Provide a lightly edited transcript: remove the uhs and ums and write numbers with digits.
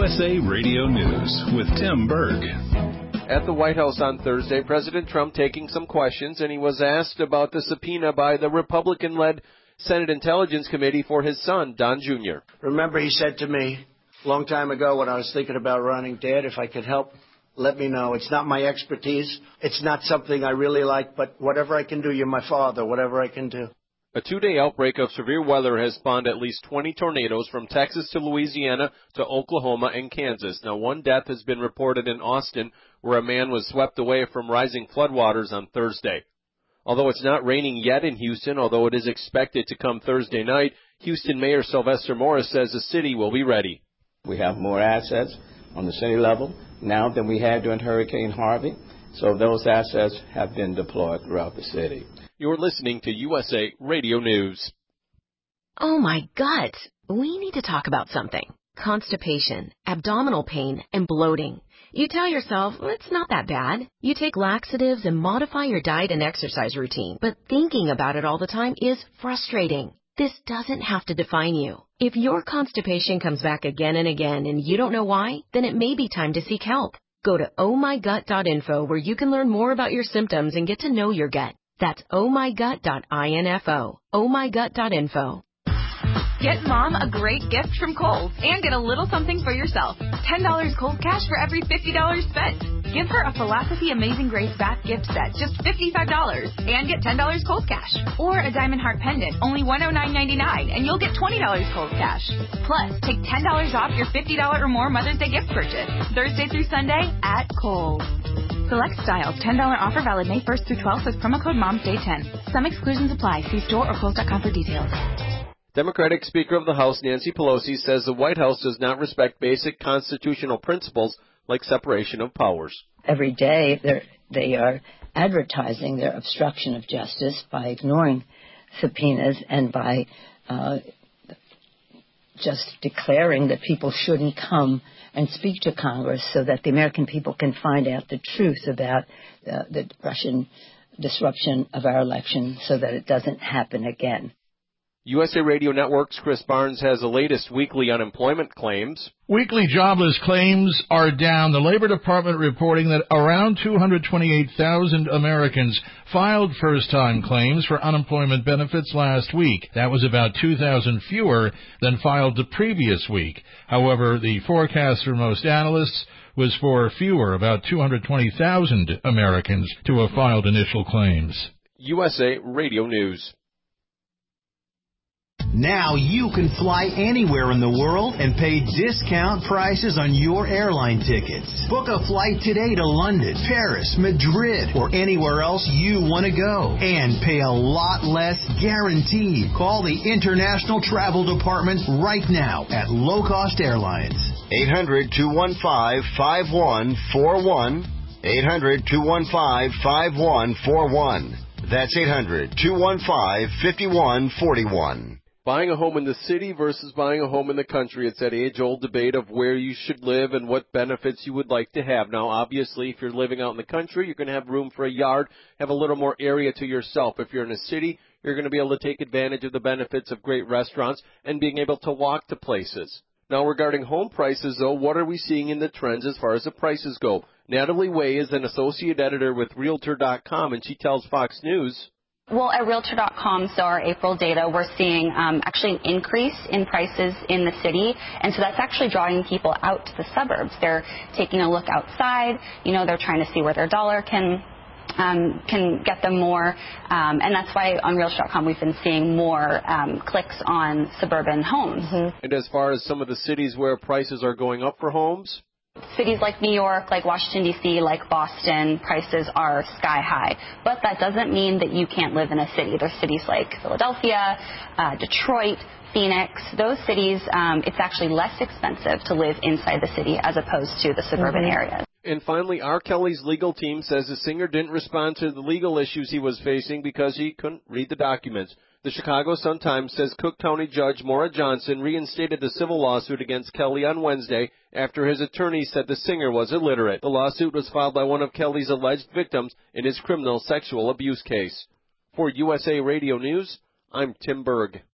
USA Radio News with Tim Berg. At the White House on Thursday, President Trump taking some questions, and he was asked about the subpoena by the Republican-led Senate Intelligence Committee for his son, Don Jr. Remember, he said to me a long time ago when I was thinking about running, Dad, if I could help, let me know. It's not my expertise. It's not something I really like, but whatever I can do, you're my father, whatever I can do. A two-day outbreak of severe weather has spawned at least 20 tornadoes from Texas to Louisiana to Oklahoma and Kansas. Now, one death has been reported in Austin, where a man was swept away from rising floodwaters on Thursday. Although it's not raining yet in Houston, although it is expected to come Thursday night, Houston Mayor Sylvester Morris says the city will be ready. We have more assets on the city level now than we had during Hurricane Harvey, so those assets have been deployed throughout the city. You're listening to USA Radio News. Oh, my gut. We need to talk about something. Constipation, abdominal pain, and bloating. You tell yourself, well, it's not that bad. You take laxatives and modify your diet and exercise routine, but thinking about it all the time is frustrating. This doesn't have to define you. If your constipation comes back again and again and you don't know why, then it may be time to seek help. Go to ohmygut.info where you can learn more about your symptoms and get to know your gut. That's ohmygut.info. ohmygut.info. Get Mom a great gift from Kohl's and get a little something for yourself. $10 Kohl's cash for every $50 spent. Give her a Philosophy Amazing Grace bath gift set, just $55, and get $10 Kohl's cash. Or a Diamond Heart pendant, only $109.99, and you'll get $20 Kohl's cash. Plus, take $10 off your $50 or more Mother's Day gift purchase, Thursday through Sunday at Kohl's. Select styles, $10 offer valid May 1st through 12th with promo code MOMSDAY10. Some exclusions apply. See store or Kohl's.com for details. Democratic Speaker of the House Nancy Pelosi says the White House does not respect basic constitutional principles like separation of powers. Every day they are advertising their obstruction of justice by ignoring subpoenas and by just declaring that people shouldn't come and speak to Congress so that the American people can find out the truth about the Russian disruption of our election so that it doesn't happen again. USA Radio Network's Chris Barnes has the latest weekly unemployment claims. Weekly jobless claims are down. The Labor Department reporting that around 228,000 Americans filed first-time claims for unemployment benefits last week. That was about 2,000 fewer than filed the previous week. However, the forecast for most analysts was for fewer, about 220,000 Americans to have filed initial claims. USA Radio News. Now you can fly anywhere in the world and pay discount prices on your airline tickets. Book a flight today to London, Paris, Madrid, or anywhere else you want to go. And pay a lot less guaranteed. Call the International Travel Department right now at Low Cost Airlines. 800-215-5141. 800-215-5141. That's 800-215-5141. Buying a home in the city versus buying a home in the country. It's that age-old debate of where you should live and what benefits you would like to have. Now, obviously, if you're living out in the country, you're going to have room for a yard, have a little more area to yourself. If you're in a city, you're going to be able to take advantage of the benefits of great restaurants and being able to walk to places. Now, regarding home prices, though, what are we seeing in the trends as far as the prices go? Natalie Way is an associate editor with Realtor.com, and she tells Fox News. Well, at Realtor.com, so our April data, we're seeing actually an increase in prices in the city, and so that's actually drawing people out to the suburbs. They're taking a look outside. You know, they're trying to see where their dollar can get them more, and that's why on Realtor.com we've been seeing more clicks on suburban homes. Mm-hmm. And as far as some of the cities where prices are going up for homes? Cities like New York, like Washington, D.C., like Boston, prices are sky high. But that doesn't mean that you can't live in a city. There's cities like Philadelphia, Detroit, Phoenix. Those cities, it's actually less expensive to live inside the city as opposed to the suburban areas. And finally, R. Kelly's legal team says the singer didn't respond to the legal issues he was facing because he couldn't read the documents. The Chicago Sun-Times says Cook County Judge Maura Johnson reinstated the civil lawsuit against Kelly on Wednesday after his attorney said the singer was illiterate. The lawsuit was filed by one of Kelly's alleged victims in his criminal sexual abuse case. For USA Radio News, I'm Tim Berg.